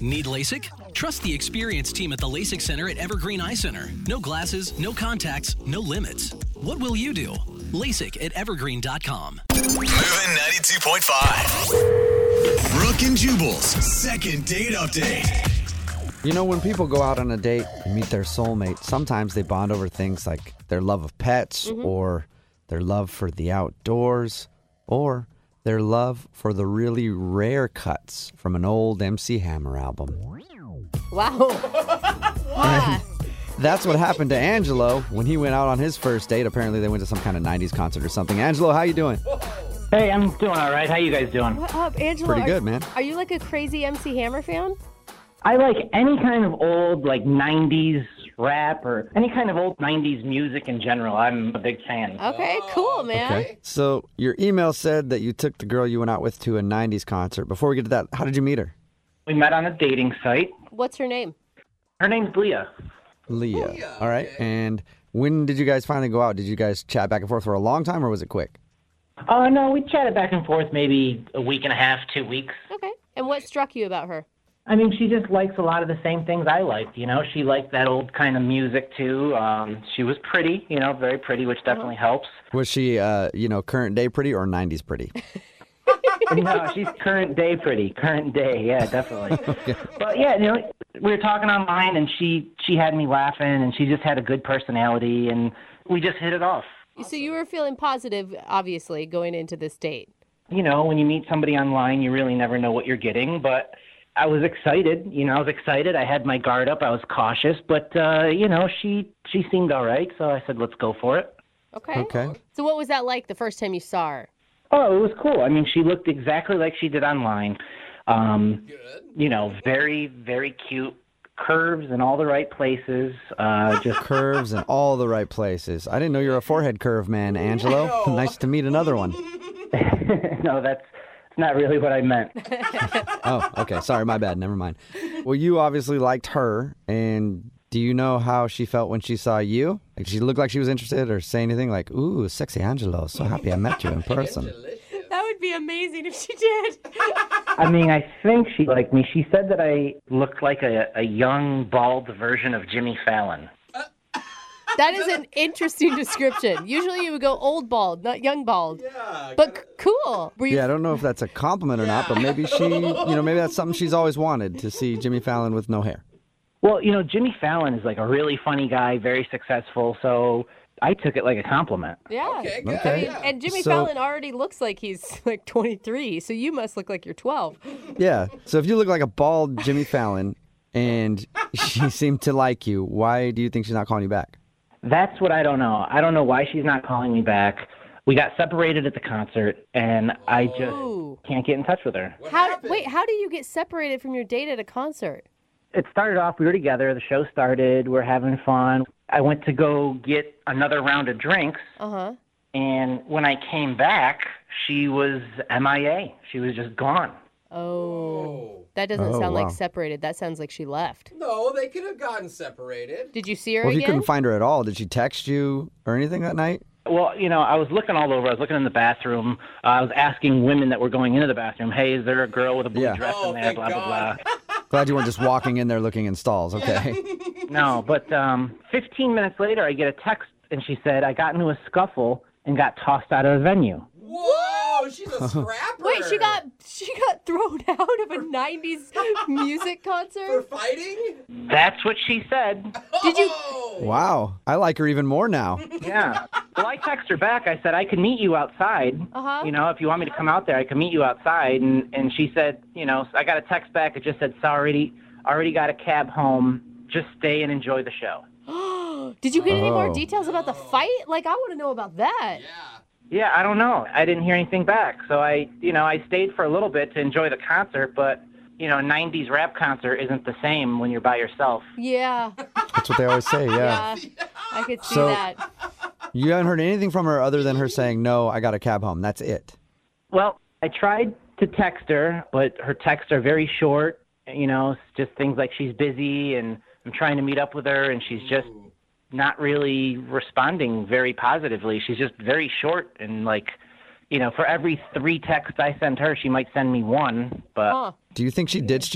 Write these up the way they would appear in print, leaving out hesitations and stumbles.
Need LASIK? Trust the experienced team at the LASIK Center at Evergreen Eye Center. No glasses, no contacts, no limits. What will you do? LASIK at evergreen.com. Moving 92.5. Brooke and Jubal's second date update. You know, when people go out on a date and meet their soulmate, sometimes they bond over things like their love of pets or their love for the outdoors or their love for the really rare cuts from an old MC Hammer album. Wow. That's what happened to Angelo when he went out on his first date. Apparently they went to some kind of 90s concert or something. Angelo, how you doing? Hey, I'm doing all right. How you guys doing? What up, Angelo? Pretty good, man. Are you like a crazy MC Hammer fan? I like any kind of old, 90s rap or any kind of old 90s music in general. I'm a big fan. Okay, cool, man. Okay. So your email said that you took the girl you went out with to a 90s concert. Before we get to that, how did you meet her? We met on a dating site. What's her name? Her name's Leah. Leah. All right. And when did you guys finally go out? Did you guys chat back and forth for a long time or was it quick? No, we chatted back and forth maybe a week and a half, 2 weeks. Okay. And what struck you about her? I mean, she just likes a lot of the same things I liked, you know. She liked that old kind of music, too. She was pretty, very pretty, which definitely helps. Was she, current day pretty or 90s pretty? No, she's current day pretty. Current day, yeah, definitely. Okay. But, yeah, we were talking online, and she had me laughing, and she just had a good personality, and we just hit it off. So you were feeling positive, obviously, going into this date. You know, when you meet somebody online, you really never know what you're getting, but I was excited. I had my guard up. I was cautious, but, she seemed all right, so I said, let's go for it. Okay. So what was that like the first time you saw her? Oh, it was cool. I mean, she looked exactly like she did online. Good. Very, very cute. Curves in all the right places. Just curves in all the right places. I didn't know you're a forehead curve man, Angelo. Nice to meet another one. No, that's not really what I meant. Oh, okay. Sorry, my bad. Never mind. Well, you obviously liked her, and do you know how she felt when she saw you? Like, she looked like she was interested or say anything like, ooh, sexy Angelo, so happy I met you in person. That would be amazing if she did. I mean, I think she liked me. She said that I looked like a young, bald version of Jimmy Fallon. That is an interesting description. Usually you would go old bald, not young bald. Yeah, but cool. Yeah, I don't know if that's a compliment or not, but maybe maybe that's something she's always wanted, to see Jimmy Fallon with no hair. Well, Jimmy Fallon is like a really funny guy, very successful, so I took it like a compliment. Yeah. Okay, good. Okay. I mean, and Jimmy Fallon already looks like he's like 23, so you must look like you're 12. Yeah. So if you look like a bald Jimmy Fallon and she seemed to like you, why do you think she's not calling you back? That's what I don't know. I don't know why she's not calling me back. We got separated at the concert, and I just can't get in touch with her. How do you get separated from your date at a concert? It started off, we were together, the show started, we're having fun. I went to go get another round of drinks, and when I came back, she was MIA. She was just gone. Oh. That doesn't sound like separated. That sounds like she left. No, they could have gotten separated. Did you see her Well, if again? you couldn't find her at all, did she text you or anything that night? Well, I was looking all over. I was looking in the bathroom. I was asking women that were going into the bathroom, hey, is there a girl with a blue dress in there, blah, blah, blah. Glad you weren't just walking in there looking in stalls. Okay. No, but 15 minutes later, I get a text, and she said, I got into a scuffle and got tossed out of the venue. Whoa, she's a scrapper. Wait, she got thrown out of a 90s music concert? For fighting? That's what she said. Did you? Wow. I like her even more now. Yeah. Well, I text her back. I said, I can meet you outside. If you want me to come out there, I can meet you outside. And she said, I got a text back. It just said, sorry, already got a cab home. Just stay and enjoy the show. Did you get any more details about the fight? Like, I want to know about that. Yeah, I don't know. I didn't hear anything back. So I stayed for a little bit to enjoy the concert, but, a 90s rap concert isn't the same when you're by yourself. Yeah. That's what they always say, yeah. I could see that. You haven't heard anything from her other than her saying, no, I got a cab home. That's it. Well, I tried to text her, but her texts are very short. Just things like she's busy and I'm trying to meet up with her and she's just not really responding very positively. She's just very short and for every 3 texts I send her, she might send me 1. But do you think she ditched you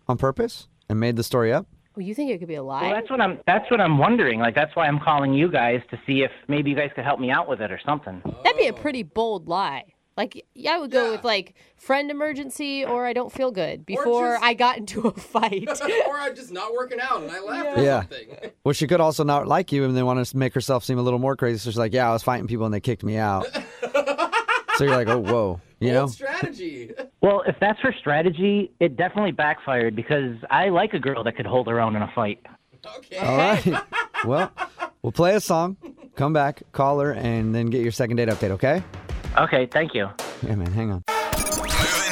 on purpose and made the story up? Oh, you think it could be a lie? Well, that's what I'm wondering. Like, that's why I'm calling you guys to see if maybe you guys could help me out with it or something. That'd be a pretty bold lie. Like, yeah, I would go with, like, friend emergency or I don't feel good before just- I got into a fight. Or I'm just not working out and I laughed or Yeah. something. Well, she could also not like you and then want to make herself seem a little more crazy. So she's like, yeah, I was fighting people and they kicked me out. So you're like, oh, whoa. You know? Old strategy. Well, if that's her strategy, it definitely backfired because I like a girl that could hold her own in a fight. Okay. All right. Well, we'll play a song, come back, call her, and then get your second date update, okay? Okay, thank you. Yeah, man, hang on. Moving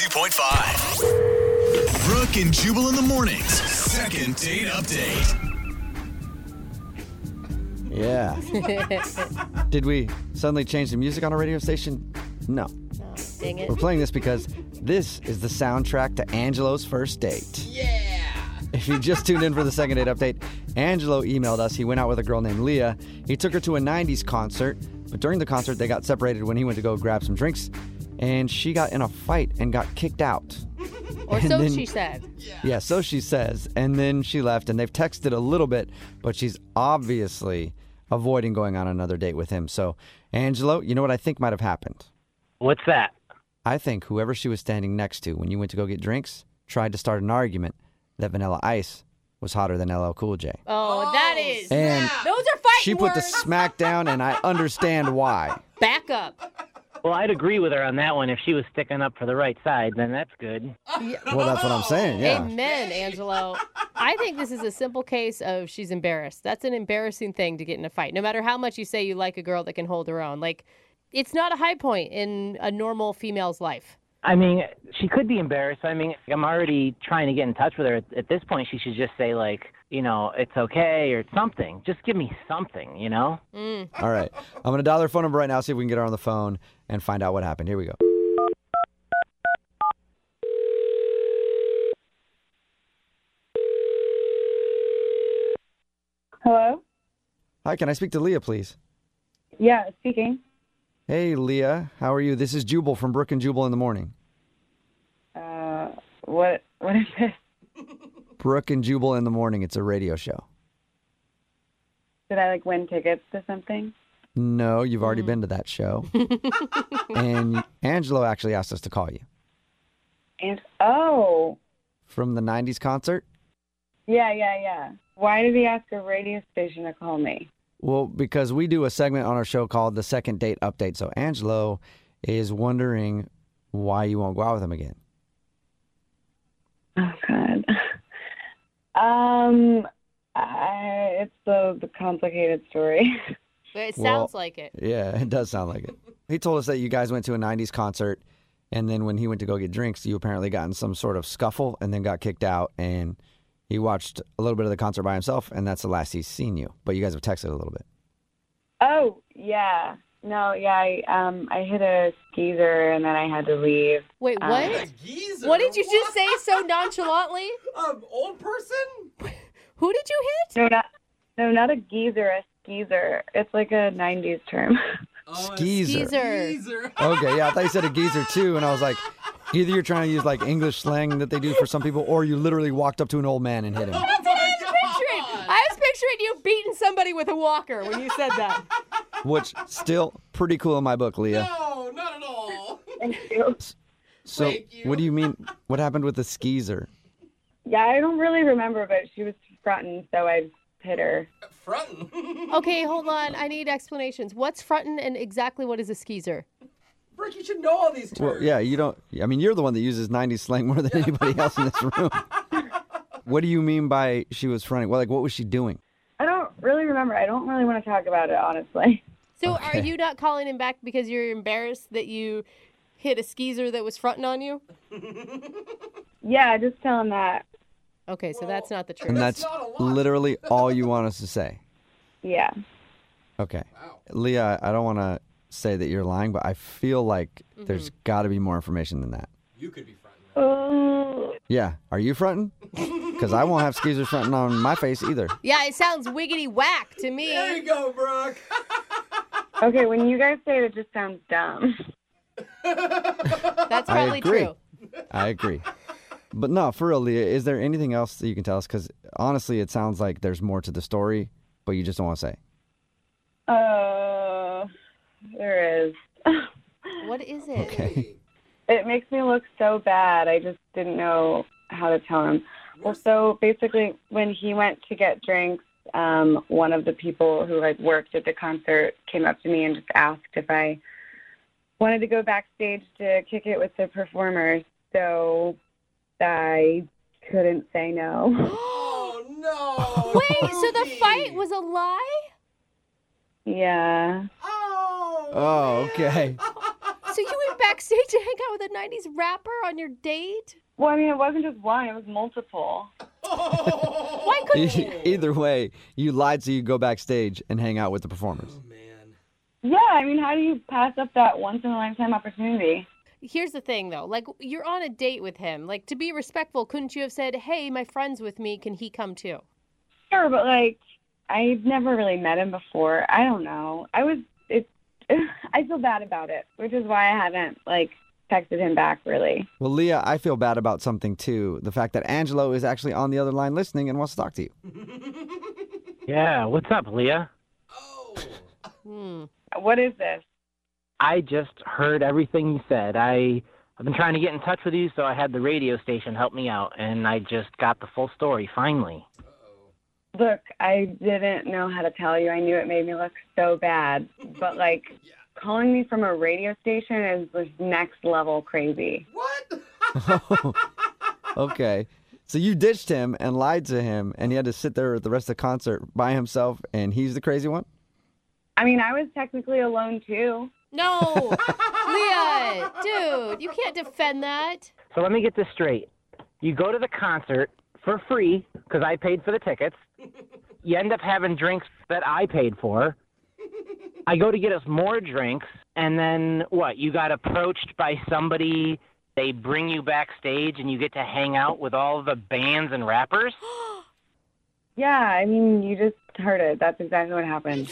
92.5. Brooke and Jubal in the mornings. Second date update. Yeah. Did we suddenly change the music on our radio station? No. Oh, dang it. We're playing this because this is the soundtrack to Angelo's first date. Yeah. If you just tuned in for the second date update, Angelo emailed us. He went out with a girl named Leah. He took her to a 90s concert, but during the concert, they got separated when he went to go grab some drinks, and she got in a fight and got kicked out. Or And so then- she said. Yeah, so she says. And then she left, and they've texted a little bit, but she's obviously avoiding going on another date with him. So, Angelo, you know what I think might have happened? What's that? I think whoever she was standing next to when you went to go get drinks tried to start an argument that Vanilla Ice was hotter than LL Cool J. Oh, that is. And Those are fighting she put the words. smack down, and I understand why. Back up. Well, I'd agree with her on that one. If she was sticking up for the right side, then that's good. Well, that's what I'm saying, yeah. Amen, Angelo. I think this is a simple case of she's embarrassed. That's an embarrassing thing to get in a fight. No matter how much you say you like a girl that can hold her own. Like, it's not a high point in a normal female's life. I mean, she could be embarrassed. I mean, I'm already trying to get in touch with her. At this point, she should just say, like, you know, it's okay or something. Just give me something, you know? All right. I'm going to dial her phone number right now, see if we can get her on the phone and find out what happened. Here we go. Hello? Hi, can I speak to Leah, please? Yeah, speaking. Hey, Leah. How are you? This is Jubal from Brooke and Jubal in the Morning. What is this? Brooke and Jubal in the Morning. It's a radio show. Did I, win tickets to something? No, you've already been to that show. And Angelo actually asked us to call you. And, oh, From the 90s concert? yeah. Why did he ask a radio station to call me? Well, because we do a segment on our show called the Second Date Update. So Angelo is wondering why you won't go out with him again. Oh, God. It's the complicated story. It sounds Well, like it. Yeah, it does sound like it. He told us that you guys went to a 90s concert, and then when he went to go get drinks, you apparently got in some sort of scuffle and then got kicked out, and he watched a little bit of the concert by himself, and that's the last he's seen you. But you guys have texted a little bit. Oh, yeah. No, yeah, I hit a skeezer and then I had to leave. Wait, A what? geezer? What did you just say so nonchalantly? Old person? Who did you hit? Not a geezer, a skeezer. It's like a 90s term. Oh, a Skeezer. geezer. Okay, yeah, I thought you said a geezer too, and I was like, either you're trying to use like English slang that they do for some people, or you literally walked up to an old man and hit him. Oh my Picturing. God. I was picturing you beating somebody with a walker when you said that. Which still pretty cool in my book, Leah. No, not at all. Thank you. So Thank you. what do you mean? What happened with the skeezer? Yeah, I don't really remember, but she was fronting, so I hit her. Frontin'. Okay, hold on. I need explanations. What's frontin' and exactly what is a skeezer? Rick, you should know all these terms. Well, yeah, you don't. I mean, you're the one that uses 90s slang more than anybody else in this room. What do you mean by she was fronting? Well, like, what was she doing? I don't really remember. I don't really want to talk about it, honestly. So Okay. are you not calling him back because you're embarrassed that you hit a skeezer that was fronting on you? Yeah, just tell him that. Okay, so that's not the truth. And That's that's not a lot. literally all you want us to say. Yeah. Okay. Wow. Leah, I don't want to say that you're lying, but I feel like there's got to be more information than that. You could be frontin'. Oh, Yeah. Are you fronting? Because I won't have skeezers fronting on my face either. Yeah, it sounds wiggity whack to me. There you go, Brooke. okay, when you guys say it, it just sounds dumb. That's I probably agree. true. I agree. But no, for real, Leah, is there anything else that you can tell us? Because honestly, it sounds like there's more to the story, but you just don't want to say. There is. What is it? Okay. It makes me look so bad. I just didn't know how to tell him. Well, so basically, when he went to get drinks, one of the people who like worked at the concert came up to me and just asked if I wanted to go backstage to kick it with the performers. So I couldn't say no. Oh, no. Wait, so the fight was a lie? Yeah. Oh, okay. So you went backstage to hang out with a 90s rapper on your date? Well, I mean, it wasn't just one; it was multiple. Why couldn't you? Either way, you lied so you go backstage and hang out with the performers. Oh, man. Yeah, I mean, how do you pass up that once-in-a-lifetime opportunity? Here's the thing, though. Like, you're on a date with him. Like, to be respectful, couldn't you have said, hey, my friend's with me. Can he come too? Sure, but like, I've never really met him before. I don't know. I feel bad about it, which is why I haven't like texted him back really. Well, Leah, I feel bad about something too. The fact that Angelo is actually on the other line listening and wants to talk to you. Yeah, what's up, Leah? What is this? I just heard everything you said. I've been trying to get in touch with you, so I had the radio station help me out, and I just got the full story, finally. Look, I didn't know how to tell you. I knew it made me look so bad, but like calling me from a radio station is like next level crazy. What? Okay. So you ditched him and lied to him, and he had to sit there at the rest of the concert by himself, and he's the crazy one? I mean, I was technically alone too. No! Leah! Dude, you can't defend that. So let me get this straight. You go to the concert for free, because I paid for the tickets. You end up having drinks that I paid for. I go to get us more drinks, and then what? You got approached by somebody. They bring you backstage, and you get to hang out with all the bands and rappers? Yeah, I mean, you just heard it. That's exactly what happened.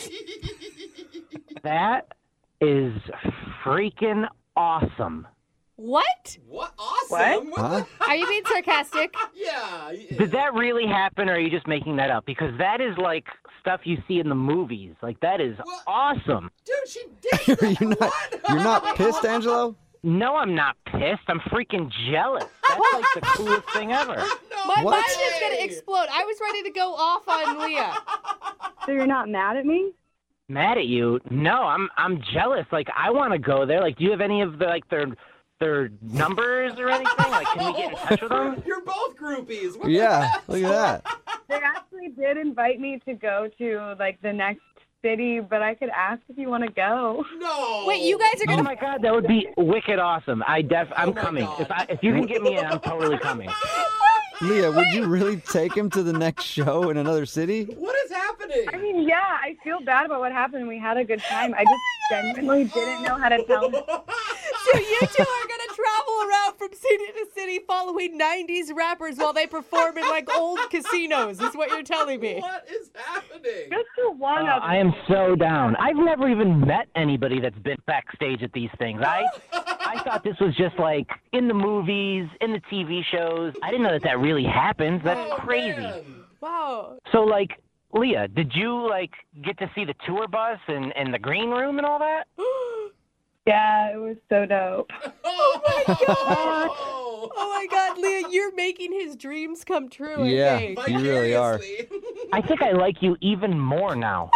That is freaking awesome. What? What? Awesome. What? Huh? Are you being sarcastic? Yeah. Did that really happen, or are you just making that up? Because that is like stuff you see in the movies. Like, that is What? awesome. Dude, she did that. You're not pissed, Angelo? No, I'm not pissed. I'm freaking jealous. That's like the coolest thing ever. My What? mind is going to explode. I was ready to go off on Leah. So you're not mad at me? Mad at you? No, I'm jealous. Like, I want to go there. Like, do you have any of the like their numbers or anything? Like, can we get in touch with them? You're both groupies. What the Yeah, heck? look at that. They actually did invite me to go to like the next city, but I could ask if you want to go. No. Wait, you guys are Oh going to... my god, that would be wicked awesome. I'm Oh my coming. God. If you can get me in, I'm totally coming. Leah, would you really take him to the next show in another city? What is happening? I mean, yeah, I feel bad about what happened. We had a good time. I just genuinely didn't know how to tell him. So you two are going to travel around from city to city following 90s rappers while they perform in like old casinos, is what you're telling me. What is happening? Just for one of I am so down. I've never even met anybody that's been backstage at these things. I thought this was just like in the movies, in the TV shows. I didn't know that really happens. That's Oh, crazy. man. Wow. So, like, Leah, did you, like, get to see the tour bus and the green room and all that? Yeah, it was so dope. Oh my god. Oh my God, Leah, you're making his dreams come true. I Yeah. think. You really are. Vicariously. I think I like you even more now.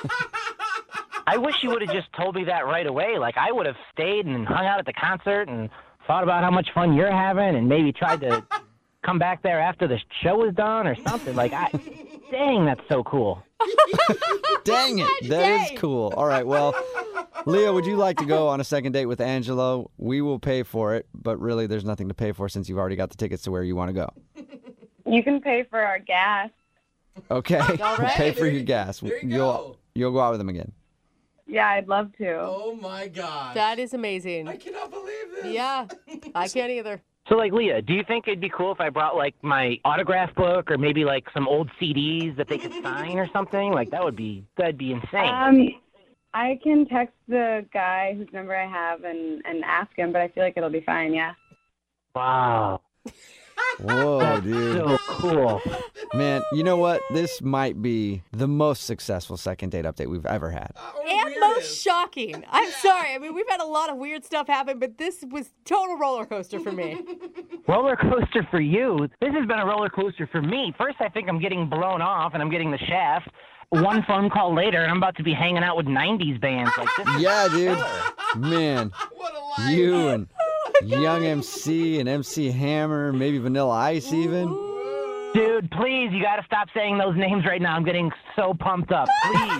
I wish you would have just told me that right away. Like, I would have stayed and hung out at the concert and thought about how much fun you're having and maybe tried to come back there after the show was done or something. Like, dang, that's so cool. Dang it. That Dang. is cool. All right, well, Leah, would you like to go on a second date with Angelo? We will pay for it, but really there's nothing to pay for since you've already got the tickets to where you want to go. You can pay for our gas. Okay? All We'll right. pay for your gas. There you You'll go out with him again. Yeah, I'd love to. Oh my god. That is amazing. I cannot believe this. Yeah, I can't either. So, like, Leah, do you think it'd be cool if I brought, like, my autograph book or maybe, like, some old CDs that they could sign or something? Like, that'd be insane. I can text the guy whose number I have and ask him, but I feel like it'll be fine, yeah. Wow. Whoa, dude. So cool. Man, you know what? This might be the most successful second date update we've ever had. And most shocking. I'm sorry. I mean, we've had a lot of weird stuff happen, but this was total roller coaster for me. Roller coaster for you. This has been a roller coaster for me. First, I think I'm getting blown off and I'm getting the shaft. One phone call later, and I'm about to be hanging out with 90s bands. Like this. Yeah, dude. Man, What a life. you and Young MC and MC Hammer, maybe Vanilla Ice even. Dude, please, you got to stop saying those names right now. I'm getting so pumped up. Please.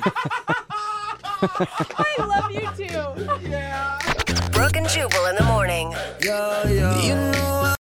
I love you too. Yeah. Brooke and Jubal in the morning. You know